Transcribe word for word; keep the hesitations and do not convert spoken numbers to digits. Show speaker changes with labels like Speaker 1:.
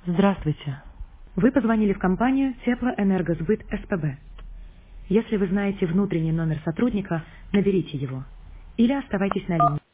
Speaker 1: Здравствуйте. Вы позвонили в компанию Теплоэнергосбыт СПБ. Если вы знаете внутренний номер сотрудника, наберите его или оставайтесь на линии.